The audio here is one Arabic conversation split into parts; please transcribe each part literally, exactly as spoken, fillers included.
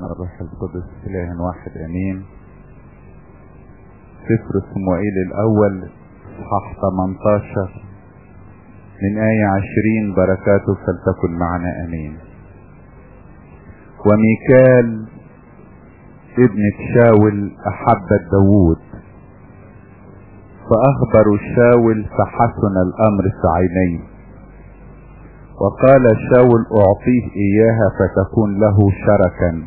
الروح القدس إله واحد أمين. سفر صموئيل الأول اصحاح ثمانية عشر من آية عشرين، بركاته فلتكن معنا أمين. وميكال ابنة شاول أحبت داود، فأخبروا شاول فحسن الأمر في عينيه، وقال شاول أعطيه إياها فتكون له شركا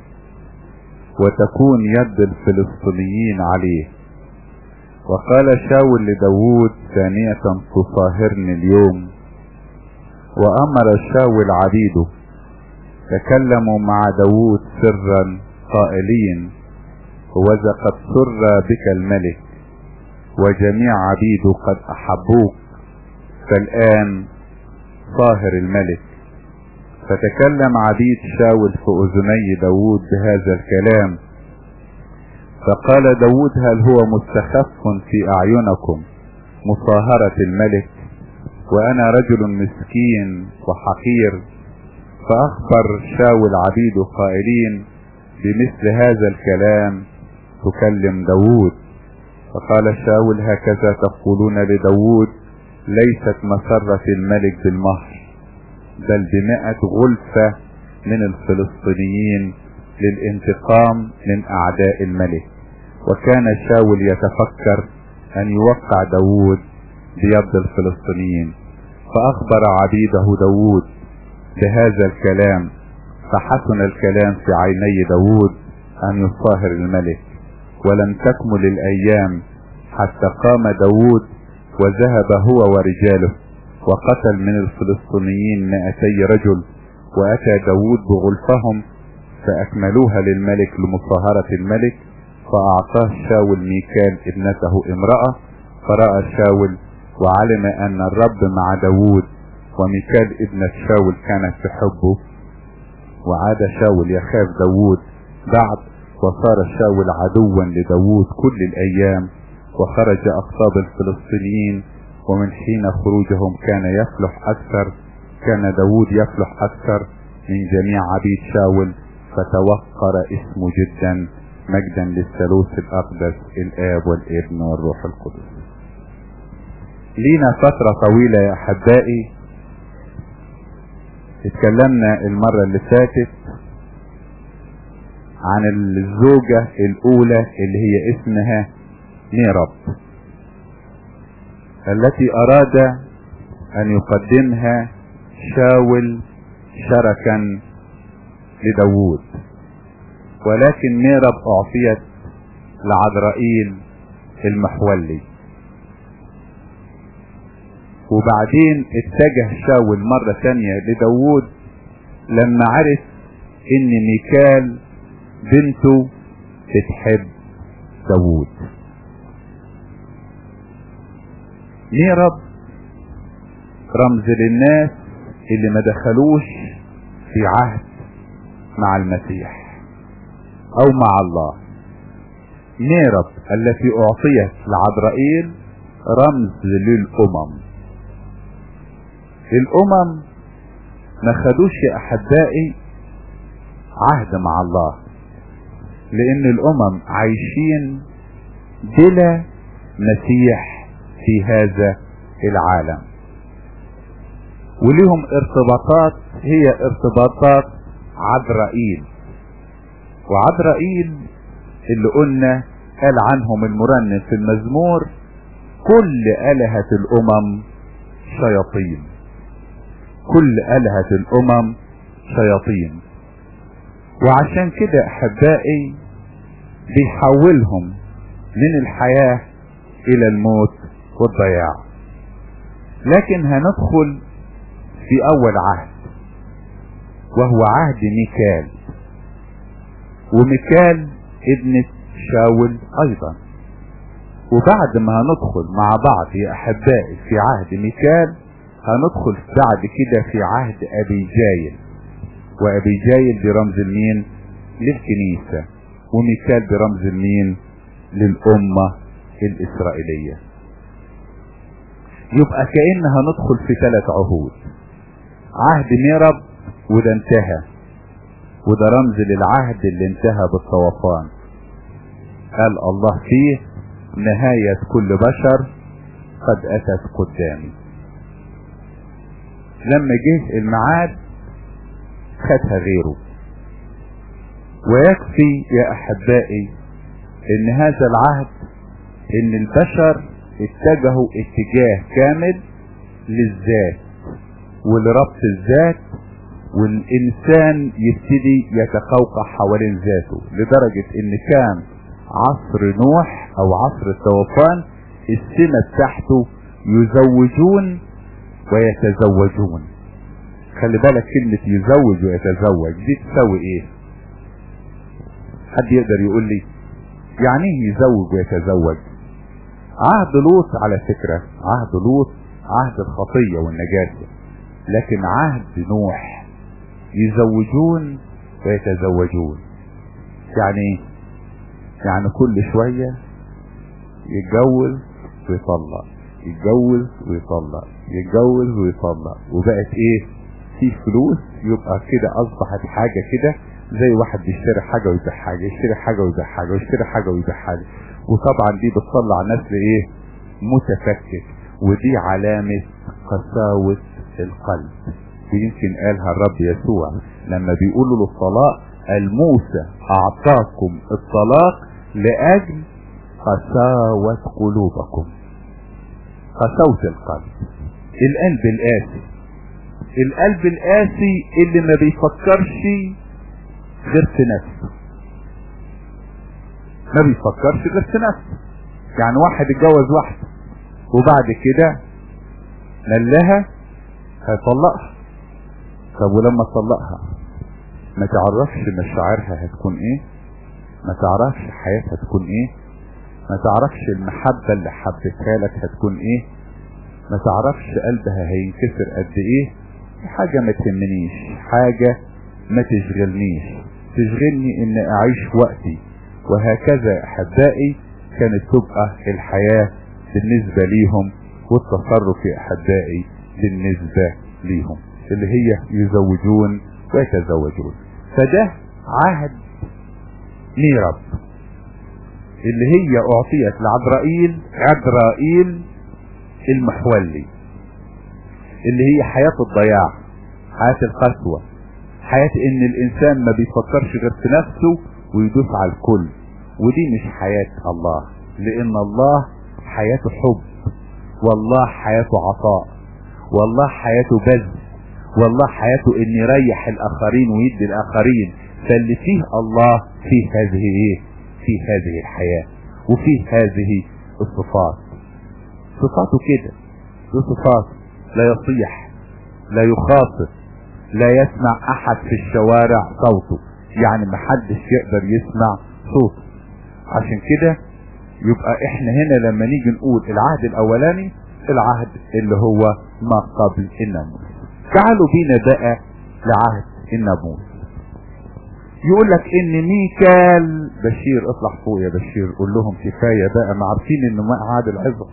وتكون يد الفلسطينيين عليه. وقال شاول لداود ثانية تصاهرني اليوم. وأمر شاول عبيده تكلموا مع داود سرا قائلين: وإذا قد سر بك الملك وجميع عبيده قد أحبوك، فالآن صاهر الملك. فتكلم عبيد شاول في أذني داود بهذا الكلام. فقال داود: هل هو مستخف في أعينكم مصاهرة الملك، وأنا رجل مسكين وحقير؟ فأخبر شاول عبيده قائلين: بمثل هذا الكلام تكلم داود. فقال شاول: هكذا تقولون لداود: ليست مسرة الملك بالمهر، بل بمائة غلفة من الفلسطينيين للانتقام من أعداء الملك. وكان شاول يتفكر أن يوقع داود بيد الفلسطينيين. فأخبر عبيده داود بهذا الكلام، فحسن الكلام في عيني داود أن يصاهر الملك. ولم تكمل الأيام حتى قام داود وذهب هو ورجاله وقتل من الفلسطينيين مائتي رجل. وأتى داود بغلفهم فأكملوها للملك لمصاهرة الملك. فأعطاه شاول ميكال ابنته امرأة. فرأى شاول وعلم أن الرب مع داود، وميكال ابنة شاول كانت تحبه. وعاد شاول يخاف داود بعد، وصار شاول عدوا لداود كل الأيام. وخرج أقطاب الفلسطينيين، ومن حين خروجهم كان يفلح أكثر، كان داود يفلح أكثر من جميع عبيد شاول، فتوقر اسمه جدا، مجدا للثالوث الأقدس الآب والابن والروح القدس. لينا فترة طويلة يا أحبائي اتكلمنا المرة اللي فاتت عن الزوجة الأولى اللي هي اسمها ميرب، التي أراد أن يقدمها شاول شركا لداود، ولكن ميرب أعطيت لعذرائيل المحولي. وبعدين اتجه شاول مرة تانية لداود لما عرف ان ميكال بنته بتحب داود. ميرب رمز للناس اللي ما دخلوش في عهد مع المسيح او مع الله. ميرب التي اعطيت لعذرائيل رمز للامم. الامم ما خدوش يا احبائي عهد مع الله، لان الامم عايشين بلا مسيح في هذا العالم، ولهم ارتباطات هي ارتباطات عذرائيل. وعذرائيل اللي قلنا قال عنهم المرنم في المزمور: كل آلهة الامم شياطين، كل آلهة الامم شياطين. وعشان كده احبائي بيحولهم من الحياة الى الموت والضياع. لكن هندخل في اول عهد، وهو عهد ميكال. وميكال ابنة شاول ايضا. وبعد ما هندخل مع بعض يا احبائي في عهد ميكال، هندخل بعد كده في عهد ابيجايل. وابيجايل برمز المين؟ للكنيسة. وميكال برمز المين؟ للأمة الإسرائيلية. يبقى كأن هندخل في ثلاث عهود. عهد ميرب وده انتهى، وده رمز للعهد اللي انتهى بالطوفان. قال الله فيه نهاية كل بشر قد اتت قدامي. لما جه الميعاد خدها غيره. ويكفي يا احبائي ان هذا العهد ان البشر اتجهوا اتجاه كامل للذات ولربط الذات، والانسان يبتدي يتقوقع حوالين ذاته، لدرجة ان كان عصر نوح او عصر الطوفان السمة بتاعته يزوجون ويتزوجون. خلي بالك كلمة يزوج ويتزوج دي تساوي ايه؟ حد يقدر يقول لي يعني ايه يزوج ويتزوج؟ عهد لوط على فكرة، عهد لوط عهد الخطية والنجاسة، لكن عهد نوح يزوجون ويتزوجون. يعني يعني كل شوية يتجوز ويطلق، يتجوز ويطلق، يتجوز ويطلق، وبقت ايه؟ في فلوس، يبقى كده اصبحت حاجة كده زي واحد بيشتري حاجة ويبيع حاجة، يشتري حاجة ويبيع حاجة، ويشتري حاجة ويبيع حاجة. وطبعا دي بتطلع نسل ايه؟ متفكك، ودي علامة قساوة القلب. ويمكن قالها الرب يسوع لما بيقولوا له الطلاق، قال موسى اعطاكم الطلاق لاجل قساوة قلوبكم. قساوة القلب، القلب القاسي، القلب القاسي اللي ما بيفكرش غير في نفسه، ما بيفكرش غير في نفسه. يعني واحد اتجوز واحدة وبعد كده ملها هيطلقها. طب ولما تطلقها ما تعرفش مشاعرها هتكون ايه؟ ما تعرفش حياتها هتكون ايه؟ ما تعرفش المحبة اللي حبتها لك هتكون ايه؟ ما تعرفش قلبها هينكسر قد ايه؟ حاجة ما تهمنيش، حاجة ما تشغلنيش، تشغلني ان اعيش وقتي. وهكذا احبائي كانت تبقى الحياة بالنسبة ليهم، والتصرف يا احبائي بالنسبة ليهم، اللي هي يزوجون ويتزوجون. فده عهد ميرب اللي هي اعطيت لعذرائيل، عذرائيل المحولي، اللي هي حياة الضياع، حياة القسوة، حياة ان الانسان ما بيفكرش غير في نفسه ويدوس على الكل. ودي مش حياة الله، لان الله حياته حب، والله حياته عطاء، والله حياته بذل، والله حياته ان يريح الاخرين ويدي الاخرين. فاللي فيه الله فيه هذه ايه؟ فيه هذه الحياة وفيه هذه الصفات. صفاته كده، دي صفات لا يصيح، لا يخاطب، لا يسمع احد في الشوارع صوته، يعني محدش يقدر يسمع صوته. عشان كده يبقى احنا هنا لما نيجي نقول العهد الاولاني، العهد اللي هو ما قبل الناموس. تعالوا بينا بقى لعهد الناموس. يقول لك ان ميكال بشير، اطلع فوق يا بشير، قول لهم كفاية بقى، ما عارفين انه ما عهد العظة.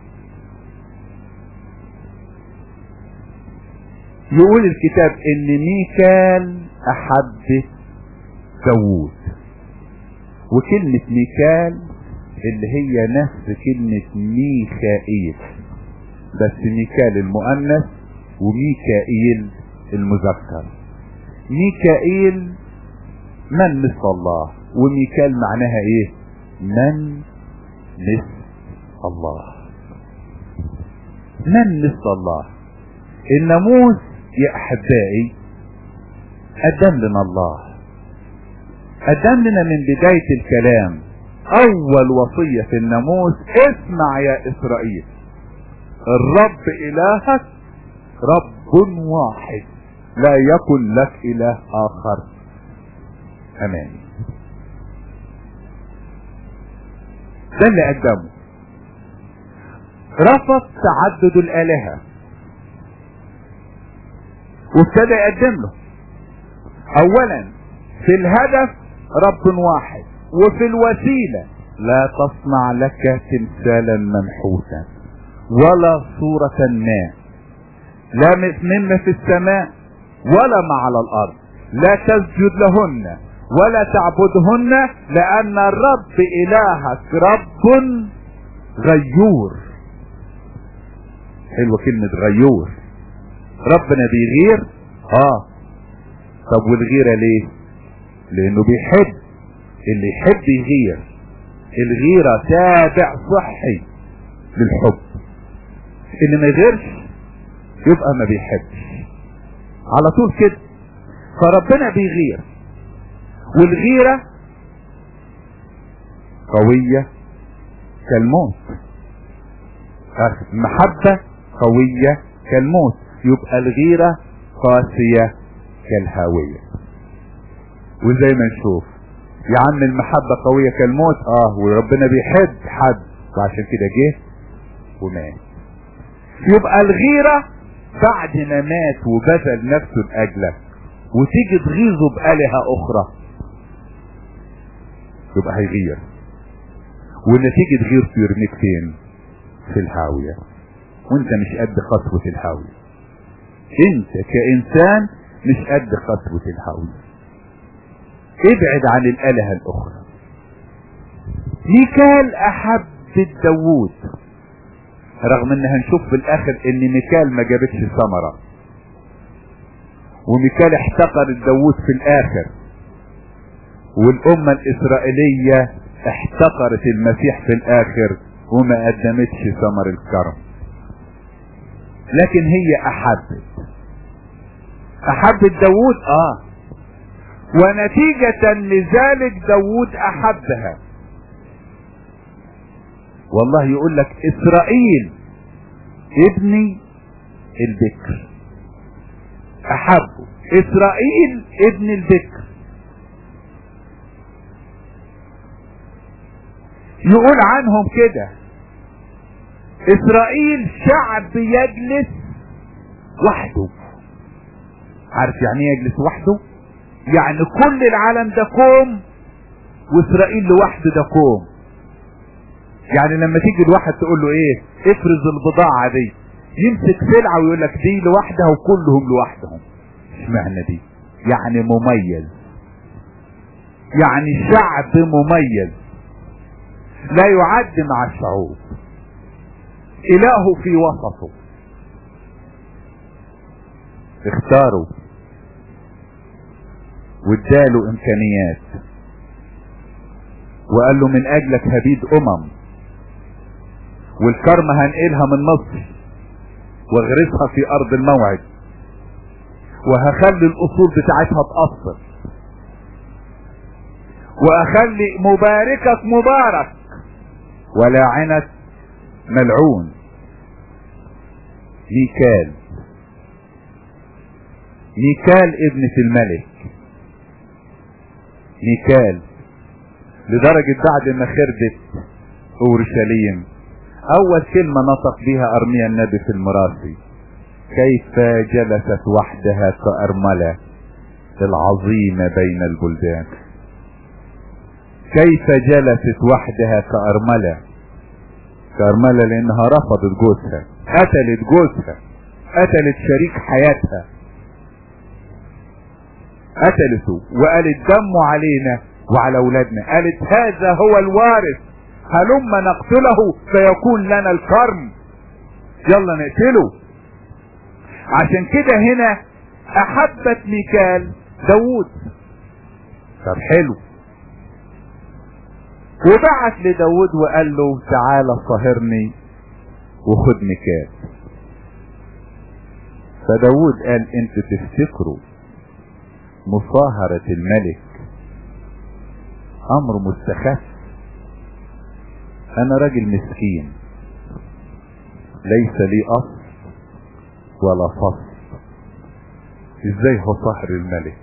يقول الكتاب ان ميكال احب داوود، وكلمة ميكال اللي هي نفس كلمة ميكائيل، بس ميكال المؤنث وميكائيل المذكر. ميكائيل من مثل الله، وميكال معناها ايه؟ من مثل الله، من مثل الله. الناموس يا احبائي قدم لنا الله، قدم لنا من بداية الكلام اول وصية في الناموس: اسمع يا اسرائيل، الرب الهك رب واحد، لا يكن لك اله اخر امامي. ده اللي قدمه. رفض تعدد الالهة وابتدى يقدم له اولا في الهدف رب واحد، وفي الوسيلة لا تصنع لك تمثالا منحوتا ولا صورة ما، لا مما في السماء ولا ما على الارض لا تسجد لهن ولا تعبدهن لان الرب الهك رب غيور. حلوة كلمة غيور. ربنا بيغير. اه طب والغيرة ليه؟ لانه بيحب. اللي يحب يغير. الغيرة تابع صحي للحب. اللي ما يغيرش يبقى ما بيحبش على طول كده. فربنا بيغير، والغيرة قوية كالموت. المحبة قوية كالموت، يبقى الغيرة قاسية كالهاوية. وزي ما نشوف يا عم المحبة قوية كالموت، اه وربنا بيحب حد وعشان كده جه ومات. يبقى الغيرة بعد ما مات وبذل نفسه لأجلك وتيجي تغيظه بآلهة أخرى يبقى هيغير، والنتيجة تغير يرميك فين؟ في الهاوية، وانت مش قد خطوة الهاوية. انت كإنسان مش قد خطوة الهاوية. ابعد عن الآلهة الأخرى. ميكال أحب داوود رغم ان هنشوف في الاخر ان ميكال ما جابتش ثمرة، وميكال احتقرت داوود في الاخر، والامة الاسرائيلية احتقرت المسيح في الاخر وما قدمتش ثمر الكرم. لكن هي احبت احبت داوود اه ونتيجة لذلك داوود احبها. والله يقول لك اسرائيل ابني البكر احبه. اسرائيل ابن البكر. يقول عنهم كده اسرائيل شعب يجلس وحده. عارف يعني ايه يجلس وحده؟ يعني كل العالم ده كوم واسرائيل لوحده ده كوم. يعني لما تيجي الواحد تقول له ايه افرز البضاعة دي، يمسك سلعة ويقول لك دي لوحدها وكلهم لوحدهم. اشمعنى دي؟ يعني مميز، يعني شعب مميز لا يعد مع الشعوب. إله في وسطه اختاروا واداله امكانيات وقال له من اجلك هبيد امم، والكرمة هنقلها من مصر واغرسها في ارض الموعد، وهخلي الاصول بتاعتها تأثر، واخلي مباركك مبارك ولاعنك ملعون. ميكال ميكال ابنة الملك. ميكال لدرجة بعد ما خربت اورشليم اول كلمة نطق بها ارميا النبي في المراسي كيف جلست وحدها كأرملة العظيمة بين البلدان. كيف جلست وحدها كأرملة. كأرملة لانها رفضت جوزها، قتلت جوزها، قتلت شريك حياتها، قتلته وقالت دمه علينا وعلى اولادنا. قالت هذا هو الوارث، هلما نقتله فيكون لنا الكرم، يلا نقتله. عشان كده هنا احبت ميكال داوود. طب حلو، وبعت لداوود وقال له تعالى صهرني وخد ميكال. فداوود قال انتوا تفتكروا مصاهرة الملك امر مستخف؟ انا راجل مسكين ليس لي اصل ولا فصل، ازاي هصاهر الملك؟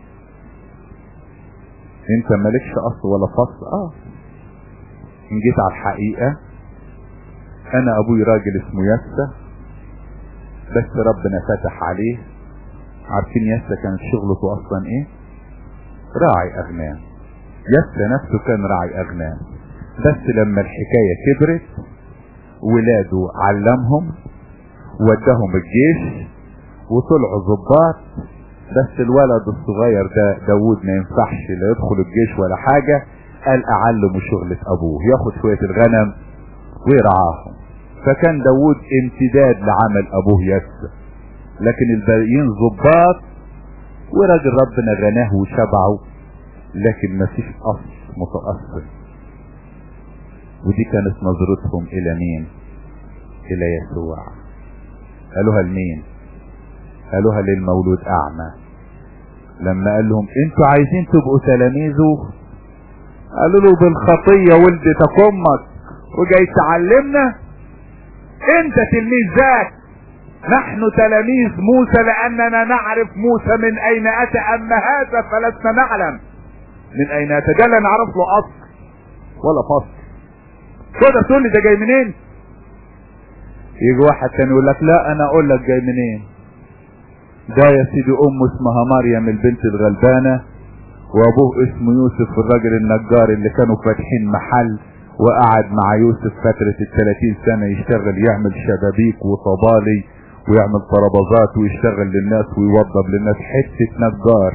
انت مالكش اصل ولا فصل. اه ان جيت على الحقيقة انا ابوي راجل اسمه يسى، بس ربنا فتح عليه. عارفين يسى كانت شغلته اصلا ايه؟ راعي اغنام. يسى نفسه كان راعي اغنام، بس لما الحكاية كبرت ولاده علمهم وداهم الجيش وطلعوا ضباط، بس الولد الصغير ده داود ما ينفعش لا يدخل الجيش ولا حاجة. قال اعلمه شغلة ابوه، ياخد شوية الغنم ويرعاهم. فكان داود امتداد لعمل ابوه يسر، لكن الباقيين ضباط، وراجل ربنا غناه وشبعه، لكن ما فيش اصل متأصل. ودي كانت نظرتهم الى مين؟ الى يسوع. قالوها لمين؟ قالوها للمولود اعمى. لما قال لهم انتوا عايزين تبقوا تلاميذه، قالوا له بالخطية ولدتك امك وجاي تعلمنا؟ انت تلميذ ذات، نحن تلاميذ موسى لاننا نعرف موسى من اين اتى، اما هذا فلسنا نعلم من اين اتى. ده لا نعرف له اصل ولا فصل. تقدر تقول لي ده جاي منين؟ يجي واحد تاني يقول لك لا انا اقول لك جاي منين. ده يا سيدي امه اسمها مريم البنت الغلبانة، وابوه اسمه يوسف الراجل النجار اللي كانوا فاتحين محل، وقعد مع يوسف فترة الثلاثين سنة يشتغل، يعمل شبابيك وطبالي ويعمل طربازات ويشتغل للناس ويوضب للناس، حتة نجار.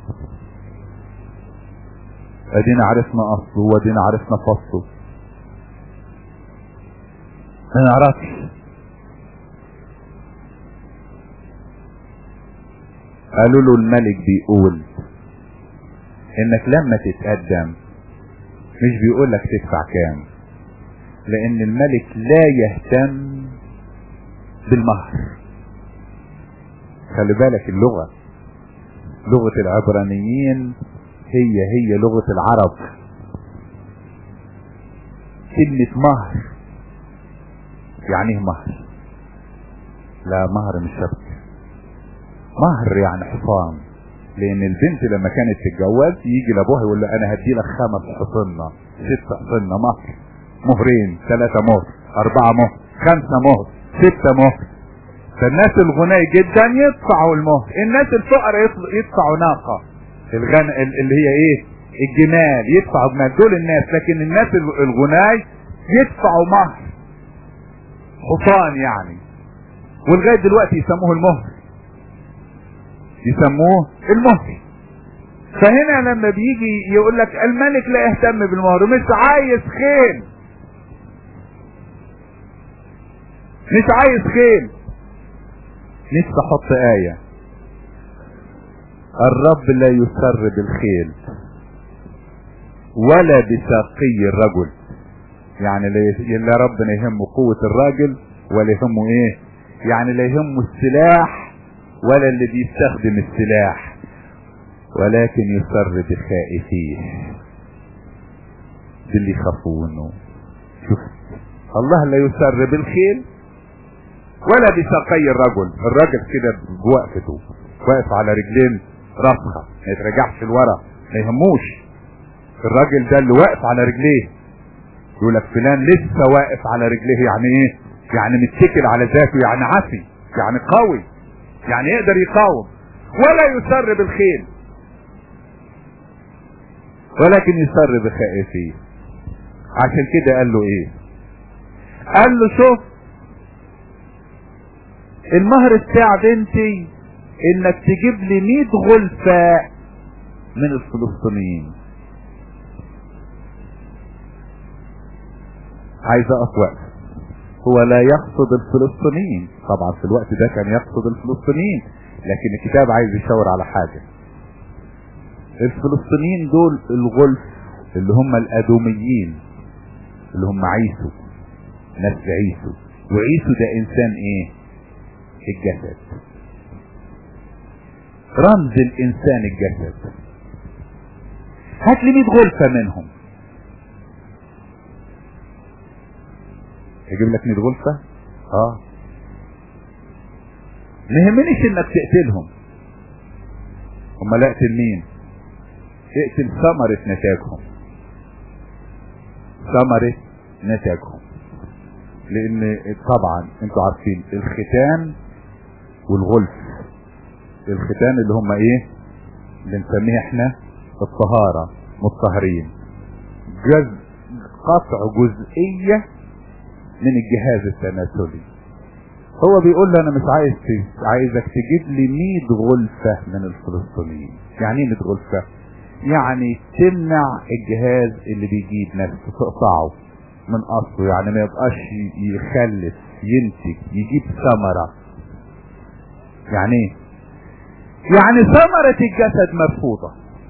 ادينا عرفنا اصله وادينا عرفنا فصله. ما نعرفش. قالوا له الملك بيقول انك لما تتقدم مش بيقول لك تدفع كام، لان الملك لا يهتم بالمهر. خلي بالك اللغة، لغة العبرانيين هي هي لغة العرب. كلمة مهر يعني ايه مهر؟ لا مهر مش شبك، مهر يعني حصان. لان البنت لما كانت تتجوز يجي لابوها يقول له انا هدي لك خمس حصنة، ست حصنة مهر، مهرين، ثلاثة مهر، اربعة مهر، خمسة مهر، ستة مهر. فالناس الغني جدا يدفعوا المهر، الناس الفقراء يدفعوا ناقة الغن اللي هي ايه؟ الجمال، يدفعوا جمال، دول الناس. لكن الناس الغني يدفعوا مهر حصان يعني، ولغاية دلوقتي يسموه المهر، يسموه المهر. فهنا لما بيجي يقول لك الملك لا يهتم بالمهر، مش عايز خيل، مش عايز خيل. نفسي احط آية: الرب لا يسر بالخيل ولا بساقي الرجل. يعني لا ربنا يهمه قوة الراجل ولا يهمه ايه؟ يعني لا يهمه السلاح ولا اللي بيستخدم السلاح، ولكن يسر بخائفيه، باللي يخافونه. شوف، الله لا يسر بالخيل ولا بساقي الرجل. الراجل كده بوقفته واقف على رجلين راسخة، ما يترجعش لورا، ما يهموش. الراجل ده اللي واقف على رجليه، يقول لك فلان لسه واقف على رجليه. يعني ايه؟ يعني متكل على ذاته، يعني عافي، يعني قوي، يعني يقدر يقاوم. ولا يسر بالخيل ولكن يسر بخائفيه. عشان كده قال له ايه؟ قال له شوف، المهر بتاع بنتي انك تجيب لي مية غلفة من الفلسطينيين. عايز اقف وقت. هو لا يقصد الفلسطينيين طبعا، في الوقت ده كان يقصد الفلسطينيين، لكن الكتاب عايز يشاور على حاجة. الفلسطينيين دول الغلف اللي هم الادوميين، اللي هم عيسو، نسل عيسو. وعيسو ده انسان ايه؟ الجسد، رمز الانسان الجسد. هات لي مية غلفة منهم. يجيب لك مية غلفة؟ اه، ما يهمنيش انك تقتلهم. هم لا، اقتل مين؟ اقتل ثمرة نتاجهم، ثمرة نتاجهم. لان طبعا انتوا عارفين الختان والغلف. الختان اللي هم ايه؟ بنسميه احنا الطهارة، مطهرين، جزء قطع جزئية من الجهاز التناسلي. هو بيقول له انا مش عايز عايزك تجيب لي مية غلفة من الفلسطينيين. يعني ايه مية غلفة؟ يعني تمنع الجهاز اللي بيجيب نفسه، تقطعه من اصله، يعني ما يبقاش يخلف ينتج يجيب ثمرة. يعني ايه؟ يعني ثمرة الجسد مرفوضة،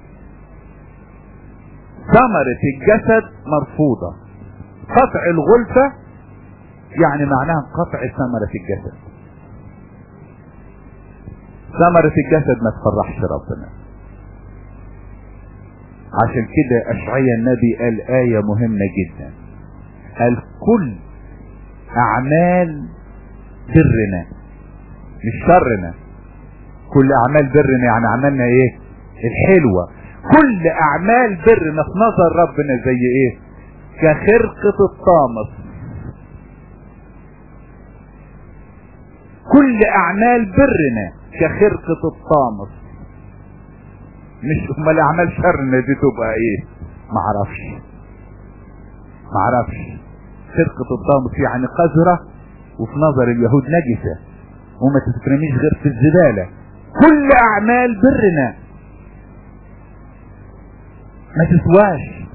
ثمرة الجسد مرفوضة. قطع الغلفة يعني معناها قطع ثمرة الجسد. ثمرة الجسد ما تفرحش ربنا. عشان كده اشعياء النبي قال آية مهمة جدا، قال كل اعمال برنا مش شرنا، كل اعمال برنا يعني عملنا ايه؟ الحلوة. كل اعمال برنا في نظر ربنا زي ايه؟ كخرقة الطامس. كل اعمال برنا كخرقة الطامس. مش امال اعمال شرنا دي تبقى ايه؟ معرفش معرفش خرقة الطامس يعني قذرة وفي نظر اليهود نجسة وما تترميش غير في الزبالة. كل اعمال برنا ما تسواش.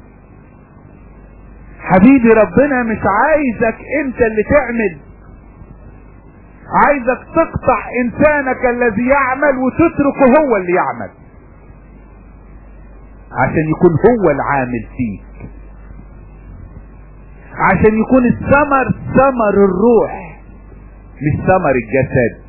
حبيبي ربنا مش عايزك انت اللي تعمل، عايزك تقطع انسانك الذي يعمل وتتركه هو اللي يعمل، عشان يكون هو العامل فيك، عشان يكون الثمر ثمر الروح مش ثمر الجسد.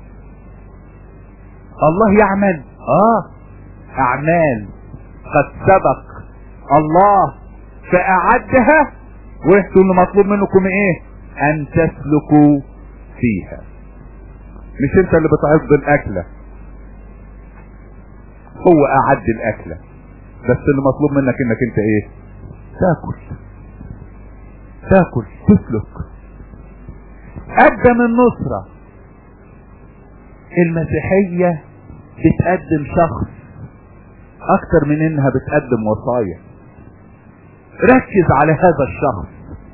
الله يعمل اه اعمال قد سبق الله فاعدها، وانتوا اللي مطلوب منكم ايه؟ ان تسلكوا فيها. مش انت اللي بتعد الاكلة، هو اعد الاكلة، بس اللي مطلوب منك انك انت ايه؟ تاكل تاكل تسلك. قدم النصرة. المسيحية بتقدم شخص اكتر من انها بتقدم وصايا. ركز على هذا الشخص،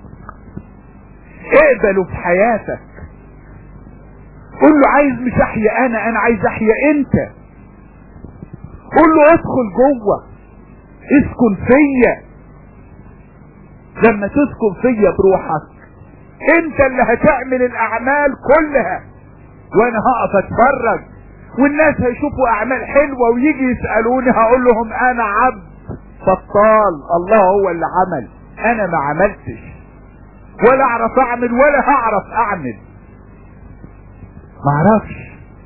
اقبله في حياتك، قول له عايز مش احيا انا، انا عايز احيا انت. قول له ادخل جوه، اسكن فيا. لما تسكن فيا بروحك انت اللي هتعمل الاعمال كلها، وانا هقف اتفرج، والناس هيشوفوا اعمال حلوة ويجي يسألوني هقول لهم انا عبد بطال، الله هو اللي عمل، انا ما عملتش ولا اعرف اعمل ولا هعرف اعمل، ما اعرفش.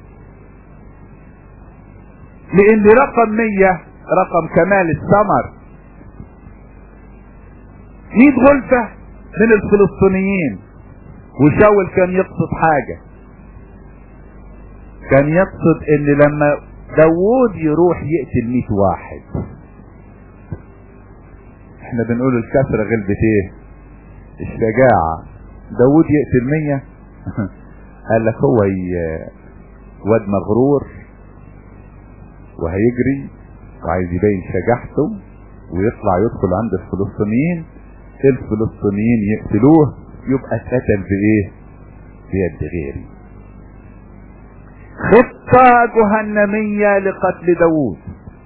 لان رقم مية رقم كمال الثمر. مية غلفة من الفلسطينيين، وشاول كان يقصد حاجة، كان يقصد ان لما داوود يروح يقتل مية واحد. احنا بنقول الكسرة غلبت ايه؟ الشجاعة. داوود يقتل مية قال لك هو واد مغرور وهيجري وعايز يبين شجاعته ويطلع يدخل عند الفلسطينيين، الفلسطينيين يقتلوه، يبقى اتقتل بايه؟ بيد غيري. خطة جهنمية لقتل داوود،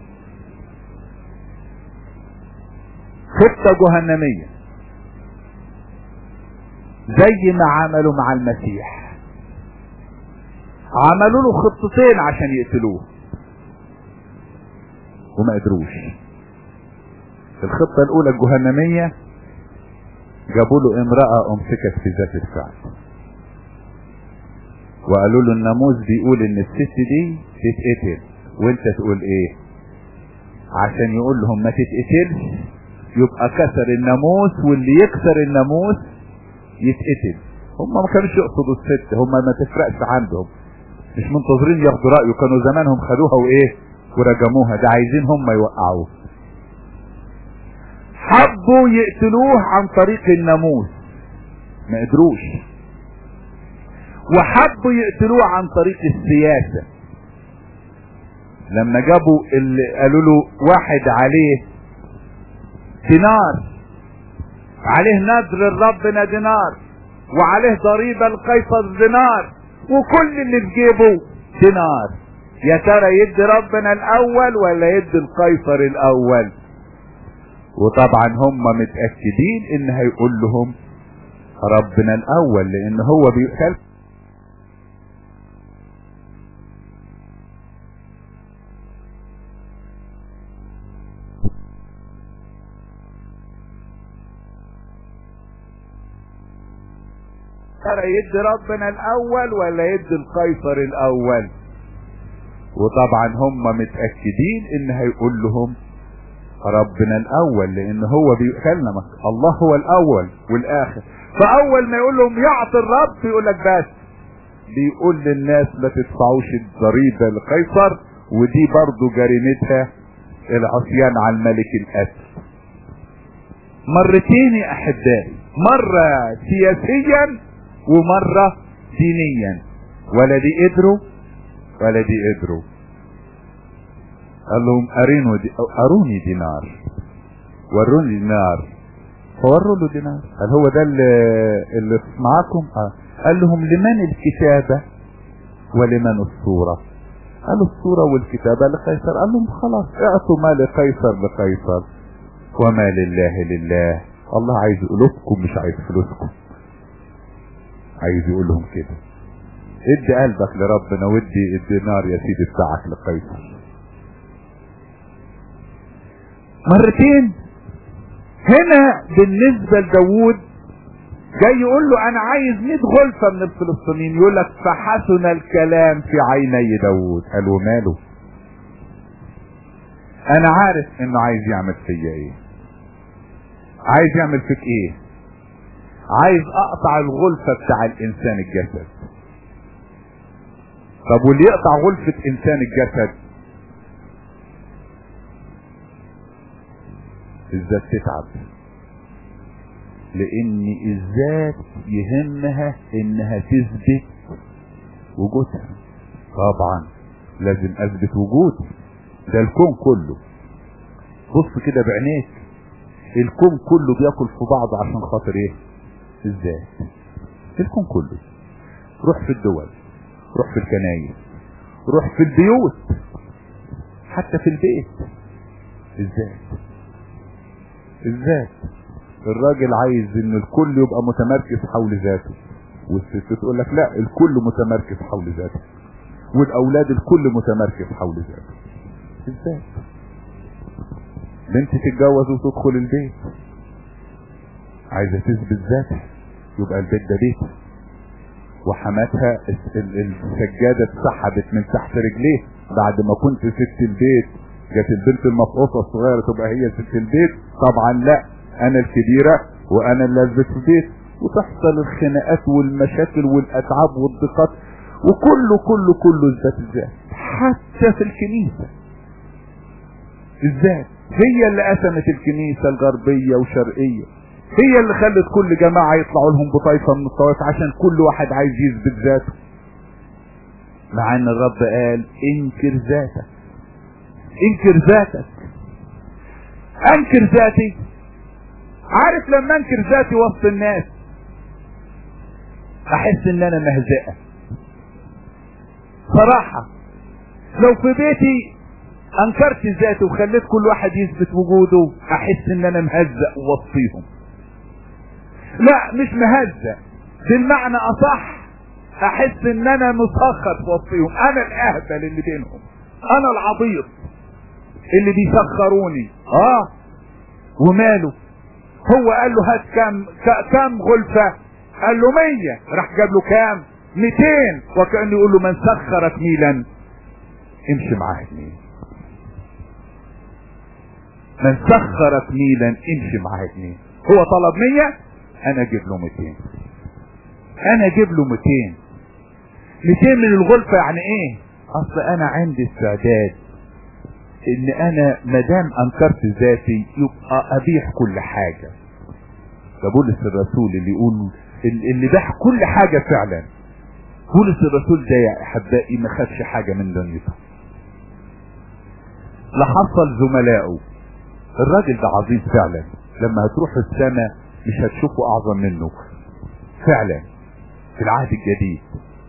خطة جهنمية زي ما عملوا مع المسيح. عملوا له خطتين عشان يقتلوه وما قدروش. الخطة الاولى الجهنمية، جابوا له امرأة امسكت في ذات الفعل وقالوا له الناموس بيقول ان الست دي تتقتل وانت تقول ايه؟ عشان يقول لهم ما تتقتلش يبقى كسر الناموس، واللي يكسر الناموس يتقتل. هم ما كانوش يقصدوا الست، هم ما تفرقش عندهم، مش منتظرين ياخدوا رأيه، كانوا زمانهم خدوها وايه ورجموها، ده عايزين هم يوقعوه. حبوا يقتلوه عن طريق الناموس ما قدروش، وحبوا يقتلوه عن طريق السياسة. لما جابوا اللي قالوا له واحد عليه دينار، عليه نذر ربنا دينار، وعليه ضريبة القيصر دينار، وكل اللي في جيبه دينار. يا ترى يدي ربنا الاول ولا يدي القيصر الاول؟ وطبعا هم متأكدين ان هيقول لهم ربنا الاول، لان هو بيقول ترى يدي ربنا الاول ولا يدي القيصر الاول؟ وطبعا هم متأكدين ان هيقول لهم ربنا الاول، لان هو بيكلمك الله هو الاول والاخر. فاول ما يقول لهم يعطي الرب يقول لك بس بيقول للناس ما تدفعوش الضريبه لقيصر، ودي برضو جريمتها العصيان على الملك القتل. مرتين يا احبائي، مره سياسيا ومره دينيا، ولا دي قدروا ولا دي قدروا. قال لهم ارينوا دي اروني دينار، وروني دينار، فوروا له دينار. قال هو ده اللي, اللي معاكم؟ اه. قال لهم لمن الكتابة ولمن الصورة؟ قالوا الصورة والكتابة لقيصر. قال لهم خلاص اعطوا ما لقيصر لقيصر وما لله لله. الله عايز قلوبكم مش عايز فلوسكم، عايز يقول لهم كده ادي قلبك لربنا وادي الدينار يا سيدي بتاعك لقيصر. مرتين. هنا بالنسبة لداود جاي يقول له انا عايز مئة غلفة من الفلسطينيين، يقول لك فحسن الكلام في عيني داود. قال له ماله؟ انا عارف انه عايز يعمل فيا ايه، عايز يعمل فيك ايه. عايز اقطع الغلفة بتاع الانسان الجسد. طب واللي يقطع غلفة انسان الجسد الذات تتعب، لان الذات يهمها انها تثبت وجودها. طبعا لازم اثبت وجودي، ده الكون كله. بص كده بعينيك، الكون كله بياكل في بعضه عشان خاطر ايه؟ الذات. الكون كله. روح في الدول، روح في الكنايس، روح في البيوت، حتى في البيت الذات. الذات. الراجل عايز ان الكل يبقى متمركز حول ذاته، والست تقول لك لا الكل متمركز حول ذاته، والاولاد الكل متمركز حول ذاته. الذات. بنت تتجوز وتدخل البيت عايزه تثبت ذاتها، يبقى البيت ده بيت، وحماتها السجاده اتسحبت من تحت رجليه بعد ما كنت ست البيت، جت البنت المفقوصه الصغيره تبقى هي ست البيت. طبعا لا، انا الكبيره وانا اللي اثبت في البيت، وتحصل الخناقات والمشاكل والاتعاب والضيقات، وكله كله كله الذات. الذات حتى في الكنيسه الذات هي اللي قسمت الكنيسه الغربيه وشرقيه، هي اللي خلت كل جماعه يطلعوا لهم بطائفه من الطوائف عشان كل واحد عايز يثبت ذاته، مع ان الرب قال انكر ذاتك. انكر ذاتك. انكر ذاتي. عارف لما انكر ذاتي وسط الناس احس ان انا مهزئة صراحة. لو في بيتي انكرت ذاتي وخليت كل واحد يثبت وجوده احس ان انا مهزأ وسطيهم. لا مش مهزأ، بالمعنى اصح احس ان انا مسخر في وسطيهم، انا الاهبل اللي بينهم، انا العبيط اللي بيسخروني. اه وماله؟ هو قال له هات كام كام غلفة؟ قال له مية، راح جاب له كام؟ ميتين، وكأنه يقول له من سخرك ميلا امشي معاه اتنين. من سخرك ميلا امشي معاه اتنين. هو طلب مية، انا اجيب له ميتين، انا اجيب له ميتين. ميتين من الغلفة يعني ايه؟ اصل انا عندي استعداد ان انا مدام انكرت ذاتي يبقى ابيح كل حاجة. ده بولس الرسول اللي يقول اللي باح كل حاجة فعلا. بولس الرسول ده يا احبائي ما خدش حاجة من دنيته، لا حصل زملائه. الراجل ده عظيم فعلا، لما هتروح السماء مش هتشوفه اعظم منه. فعلا في العهد الجديد.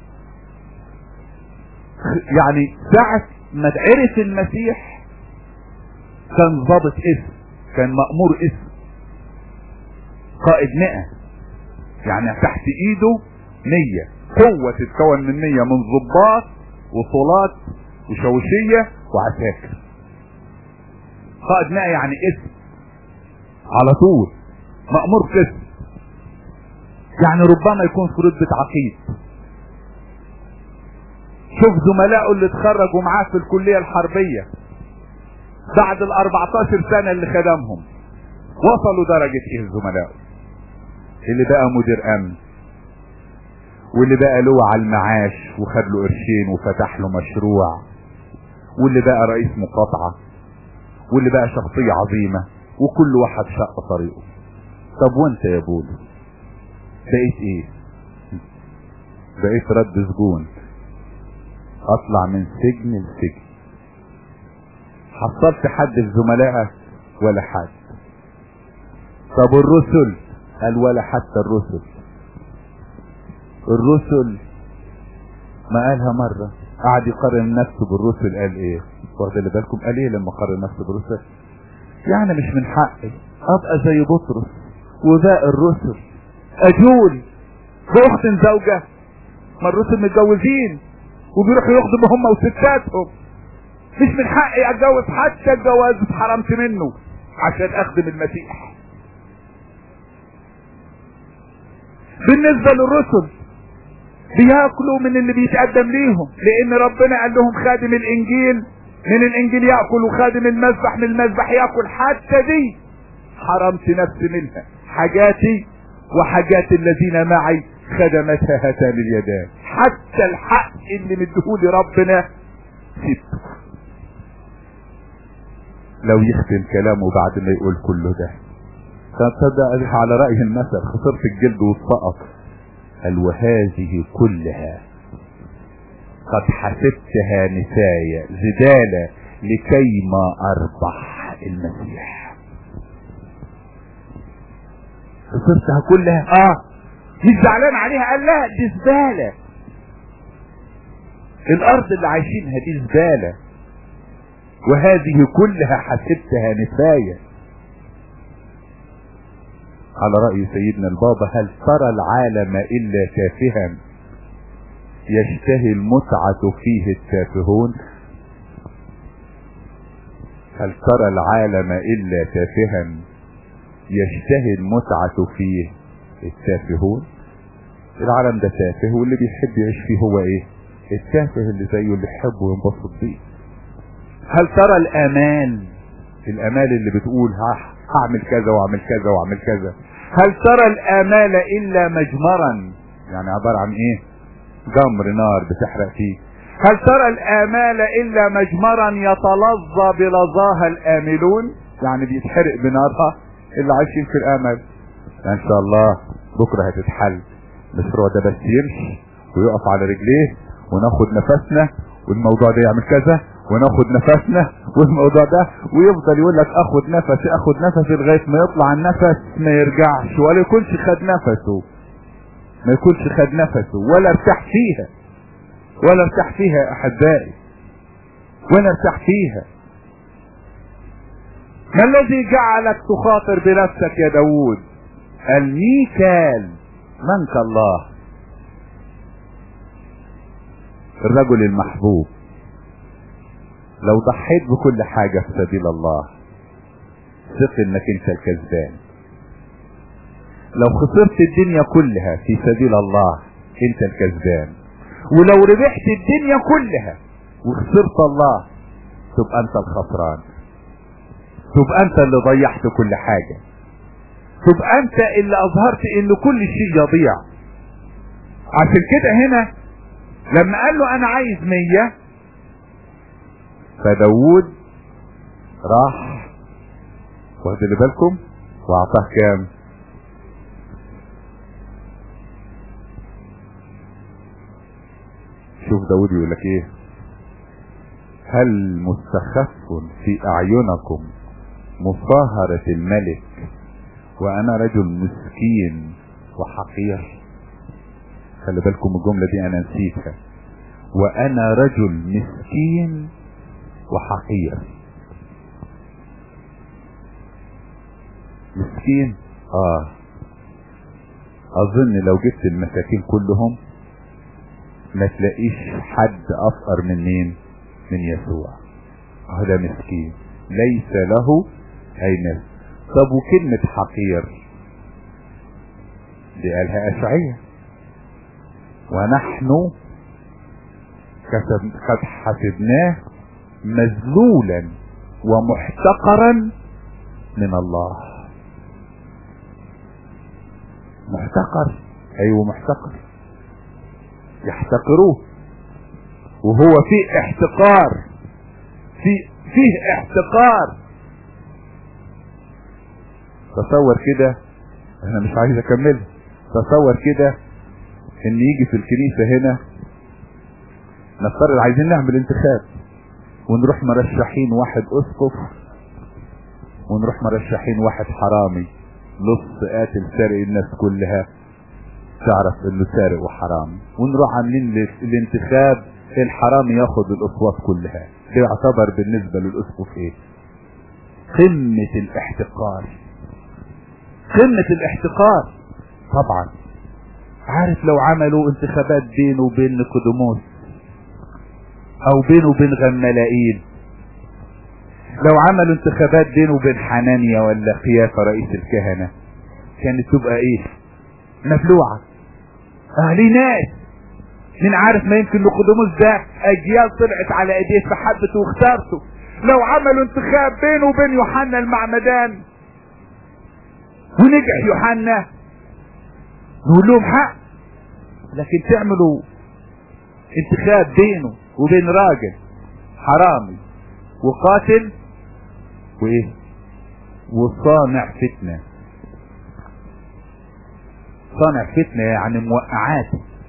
يعني ساعة ما عرف المسيح كان ضابط اسم، كان مأمور اسم، قائد مئة، يعني تحت ايده مية، قوة تتكون من مية من ضباط وصولات وشوشية وعساكر. قائد مئة يعني اسم على طول، مأمور قسم. يعني ربما يكون في رتبة عقيد. شوف زملائه اللي اتخرجوا معاه في الكلية الحربية بعد الاربعتاشر سنة اللي خدمهم وصلوا درجة ايه زملائه؟ اللي بقى مدير امن، واللي بقى له على المعاش وخد له قرشين وفتح له مشروع، واللي بقى رئيس مقاطعة، واللي بقى شخصية عظيمة، وكل واحد شق طريقه. طب وانت يا بولس بقيت ايه؟ بقيت رد سجون، اطلع من سجن لسجن. حصلت حد في زملائك؟ ولا حد. طب الرسل؟ قال ولا حتى الرسل. الرسل ما قالها مرة قعد يقارن نفسه بالرسل، قال ايه؟ واخد اللي بالكم قال ايه لما قارن نفسه بالرسل؟ يعني مش من حقي ابقى زي بطرس وباقي الرسل اجول باخت زوجة؟ ما الرسل متجوزين وبيروحوا يخدموا هم وستاتهم. مش من حقي اتجوز حتى الجواز اتحرمت منه عشان اخدم المسيح. بالنسبة للرسل بياكلوا من اللي بيتقدم ليهم، لان ربنا قال لهم خادم الانجيل من الانجيل ياكل وخادم المذبح من المذبح ياكل. حتى دي حرمت نفسي منها، حاجاتي وحاجات الذين معي خدمتها هاتان اليدان. حتى الحق اللي مديهولي ربنا سبته. لو يختم كلامه بعد ما يقول كله ده تصدق على رأي المثل خسرت الجلد والسقط. قال وهذه كلها قد حسبتها نسايا زبالة لكي ما اربح المسيح. خسرتها كلها اه مش زعلان عليها. قال لا دي زبالة، الارض اللي عايشينها دي زبالة، وهذه كلها حسبتها نسايا. على رأي سيدنا البابا هل ترى العالم الا تافها يشتهي المتعة فيه التافهون؟ هل ترى العالم الا تافها يشتهي المتعة فيه التافهون؟ العالم ده تافه، واللي بيحب يعيش فيه هو ايه؟ التافه اللي زيه اللي يحبه وينبسط بيه. هل ترى الامال، الامال اللي بتقول ها هعمل كذا واعمل كذا واعمل كذا؟ هل ترى الامال الا مجمرا، يعني عبارة عن ايه؟ جمر نار بتحرق فيه. هل ترى الامال الا مجمرا يتلظى بلظاها الاملون، يعني بيتحرق بنارها اللي عايشين في الامل. ان شاء الله بكرة هتتحل، المشروع ده بس يمشي ويقف على رجليه وناخد نفسنا والموضوع ده يعمل كذا وناخد نفسنا والموضوع ده، ويفضل يقول لك اخد نفسي اخد نفسي لغاية ما يطلع النفس ما يرجعش، ولا يكونش خد نفسه، ما يكونش خد نفسه ولا ارتاح فيها، ولا ارتاح فيها يا احبائي، ولا ارتاح فيها. ما الذي جعلك تخاطر بنفسك يا داوود؟ الميكال منك الله، الرجل المحبوب. لو ضحيت بكل حاجة في سبيل الله ثق انك انت الكسبان. لو خسرت الدنيا كلها في سبيل الله انت الكسبان. ولو ربحت الدنيا كلها وخسرت الله تبقى انت الخسران، تبقى انت اللي ضيعت كل حاجة، تبقى انت اللي اظهرت ان كل شيء يضيع. عشان كده هنا لما قال له انا عايز مية، فداود راح واخد اللي بالكم واعطاه كام؟ شوف داود يقول لك ايه؟ هل مستخف في اعينكم مصاهرة الملك وانا رجل مسكين وحقير؟ خلي بالكم الجملة دي انا نسيتها. وانا رجل مسكين وحقير. مسكين اه اظن لو جبت المساكين كلهم ما تلاقيش حد افقر من مين؟ من يسوع. هذا مسكين ليس له اي نفس. طب وكلمة حقير دي قالها اشعياء، ونحن قد حسبناه مذلولا ومحتقرا من الله. محتقر، ايوه محتقر، يحتقروه وهو فيه احتقار، في فيه احتقار. تصور كده، انا مش عايز اكملها. تصور كده ان يجي في الكنيسة هنا نفترض عايزين نعمل انتخاب ونروح مرشحين واحد اسقف ونروح مرشحين واحد حرامي لص قاتل سارق الناس كلها تعرف انه سارق وحرامي، ونروح عاملين الانتخاب الحرامي ياخد الاصوات كلها. ده يعتبر بالنسبة للاسقف ايه؟ قمة الاحتقار، قمة الاحتقار. طبعا عارف لو عملوا انتخابات بينه وبين نيقوديموس او بينه وبين غمالائيل، لو عملوا انتخابات بينه وبين حنانيا ولا قيافة رئيس الكهنة، كانت تبقى ايه؟ مبلوعة. اهلي ناس من عارف ما يمكن نيقوديموس ده اجيال طلعت على ايديه فحبته واختارته. لو عملوا انتخاب بينه وبين يوحنا المعمدان ونجح يوحنا نقول لهم حق، لكن تعملوا انتخاب بينه وبين راجل حرامي وقاتل وايه وصانع فتنة. صانع فتنة يعني موقعات.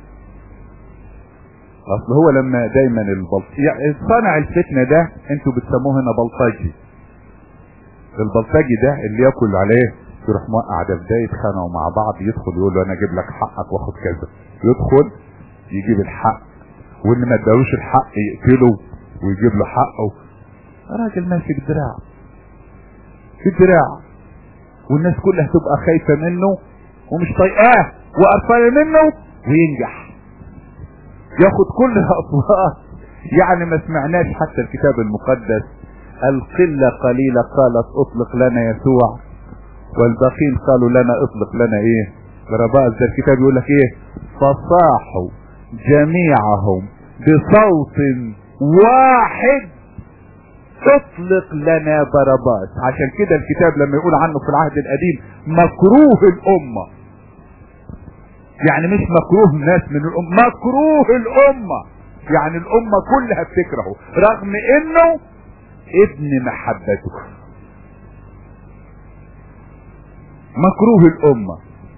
اصل هو لما دايما البلط يعني صانع الفتنة ده انتوا بتسموه هنا بلطجي. البلطجي ده اللي ياكل عليه يروح موقع ده، بداية يتخانقوا مع بعض، يدخل يقول له انا اجيب لك حقك واخد كذا، يدخل يجيب الحق، واللي ما ادالوش الحق يقتله ويجيب له حقه. راجل ماشي بدراع في دراع، والناس كلها تبقى خايفة منه ومش طايقاه وقرفانة منه، وينجح ياخد كل الاصوات. يعني ما سمعناش حتى الكتاب المقدس القلة قليلة قالت اطلق لنا يسوع والباقين قالوا لنا اطلق لنا ايه؟ باراباس. ده الكتاب يقول لك ايه؟ فصاحوا جميعهم بصوت واحد اطلق لنا باراباس. عشان كده الكتاب لما يقول عنه في العهد القديم مكروه الامة، يعني مش مكروه الناس من الامة، مكروه الامة، يعني الامة كلها بتكرهه رغم انه ابن محبته. مكروه الامة،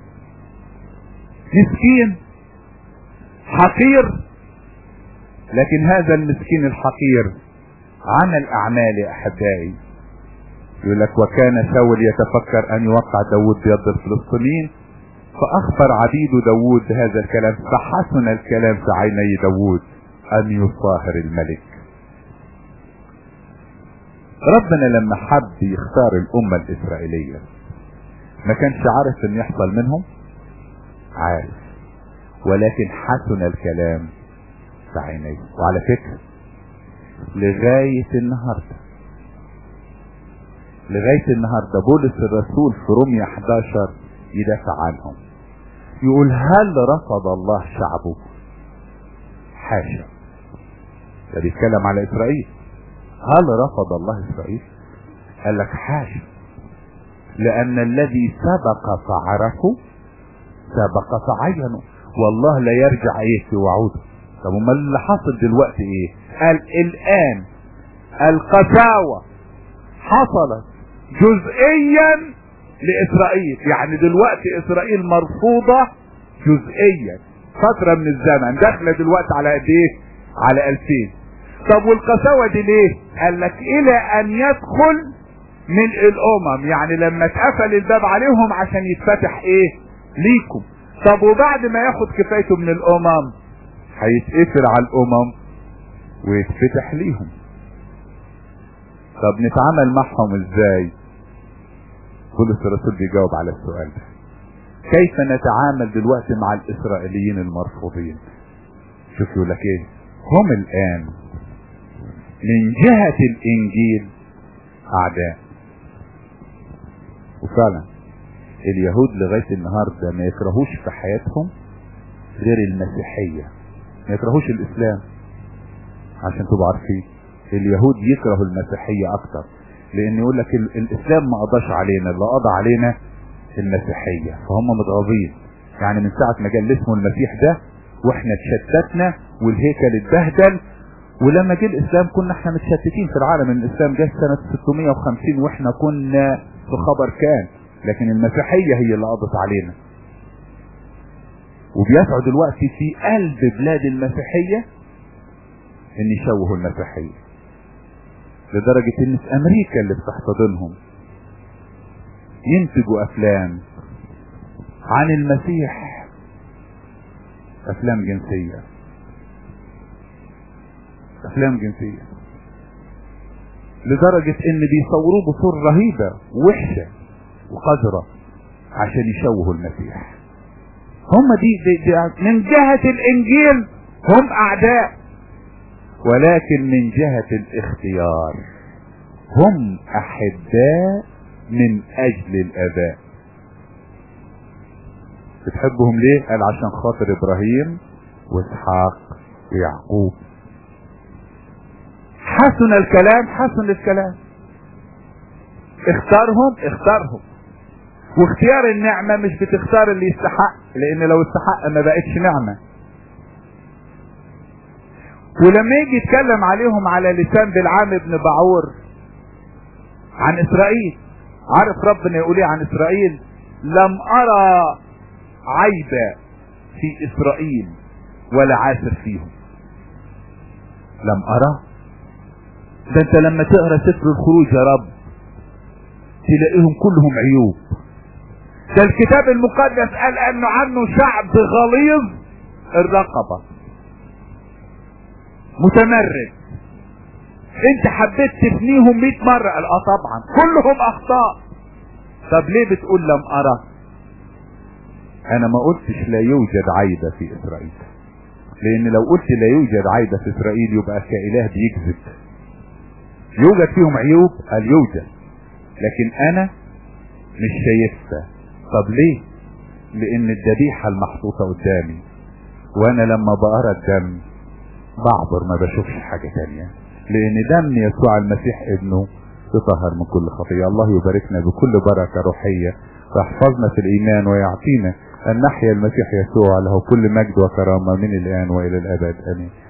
مسكين حقير. لكن هذا المسكين الحقير عمل اعمال يا احبائي. يقول لك وكان شاول يتفكر ان يوقع داود بيد الفلسطينيين فاخبر عبيد داود هذا الكلام، فحسن الكلام في عيني داود ان يصاهر الملك. ربنا لما حب يختار الامة الاسرائيلية ما كانش عارف ان يحصل منهم، عارف، ولكن حسن الكلام في عينيه. وعلى فكرة لغاية النهاردة لغاية النهاردة بولس الرسول في رومية احداشر يدافع عنهم، يقول هل رفض الله شعبه؟ حاشا. ده بيتكلم على اسرائيل. هل رفض الله اسرائيل؟ قال لك حاشا، لان الذي سبق فعرفه سبق فعينه، والله لا يرجع ايه في وعوده. طب امال اللي حصل دلوقتي ايه؟ قال الان القساوة حصلت جزئيا لاسرائيل، يعني دلوقتي اسرائيل مرفوضة جزئيا فترة من الزمن، داخله دلوقتي على قد ايه؟ على الفين. طب والقساوة دي ليه؟ قال لك الى ان يدخل ملء الامم، يعني لما اتقفل الباب عليهم عشان يتفتح ايه؟ ليكم. طب وبعد ما ياخد كفايته من الامم هيتقفل على الامم ويتفتح ليهم. طب نتعامل معهم ازاي؟ بولس الرسول بيجاوب على السؤال ده. كيف نتعامل دلوقتي مع الاسرائيليين المرفوضين؟ شوف يقول لك ايه، هم الان من جهة الانجيل اعداء. وفعلا اليهود لغاية النهاردة ما يكرهوش في حياتهم غير المسيحية، ما يكرهوش الاسلام. عشان تبقوا عارفين اليهود يكرهوا المسيحية اكتر، لان يقول لك الاسلام ما قضاش علينا، اللي قضى علينا المسيحية. فهم متغاظين، يعني من ساعة ما جه اسمه المسيح ده واحنا اتشتتنا والهيكل اتبهدل. ولما جه الاسلام كنا احنا متشتتين في العالم. الاسلام جه سنة ستمائة وخمسين واحنا كنا في خبر كان، لكن المسيحية هي اللي قضت علينا. وبيسعوا دلوقتي في قلب بلاد المسيحية ان يشوهوا المسيحية، لدرجة ان في امريكا اللي بتحتضنهم ينتجوا افلام عن المسيح، افلام جنسية، افلام جنسية، لدرجة ان بيصوروه بصورة رهيبة وحشة وقذرة عشان يشوهوا المسيح. هم دي, دي, دي من جهة الانجيل هم اعداء، ولكن من جهة الاختيار هم احباء من اجل الاباء. بتحبهم ليه؟ قال عشان خاطر ابراهيم واسحاق ويعقوب. حسن الكلام، حسن الكلام، اختارهم اختارهم. واختيار النعمة مش بتختار اللي يستحق، لان لو استحق ما بقتش نعمة. ولما يجي يتكلم عليهم على لسان بلعام ابن بعور عن اسرائيل، عارف ربنا يقول ايه عن اسرائيل؟ لم ارى عيبة في اسرائيل ولا عاثر فيهم. لم ارى، ده انت لما تقرا سفر الخروج يا رب تلاقيهم كلهم عيوب. ده الكتاب المقدس قال انه عنه شعب غليظ الرقبة متمرد. انت حبيت تفنيهم مئة مرة؟ قال اه طبعا كلهم اخطاء. طب ليه بتقول لم ارى؟ انا ما قلتش لا يوجد عيبة في اسرائيل، لان لو قلت لا يوجد عيبة في اسرائيل يبقى كإله بيكذب. يوجد فيهم عيوب، قال يوجد، لكن انا مش شايفها. طب ليه؟ لان الذبيحة المحطوطة قدامي، وانا لما بقرا الدم بعبر ما بشوفش حاجة تانية، لان دم يسوع المسيح ابنه يطهر من كل خطية. الله يباركنا بكل بركة روحية ويحفظنا في الايمان ويعطينا ان نحيا المسيح يسوع له كل مجد وكرامة من الان والى الابد، امين.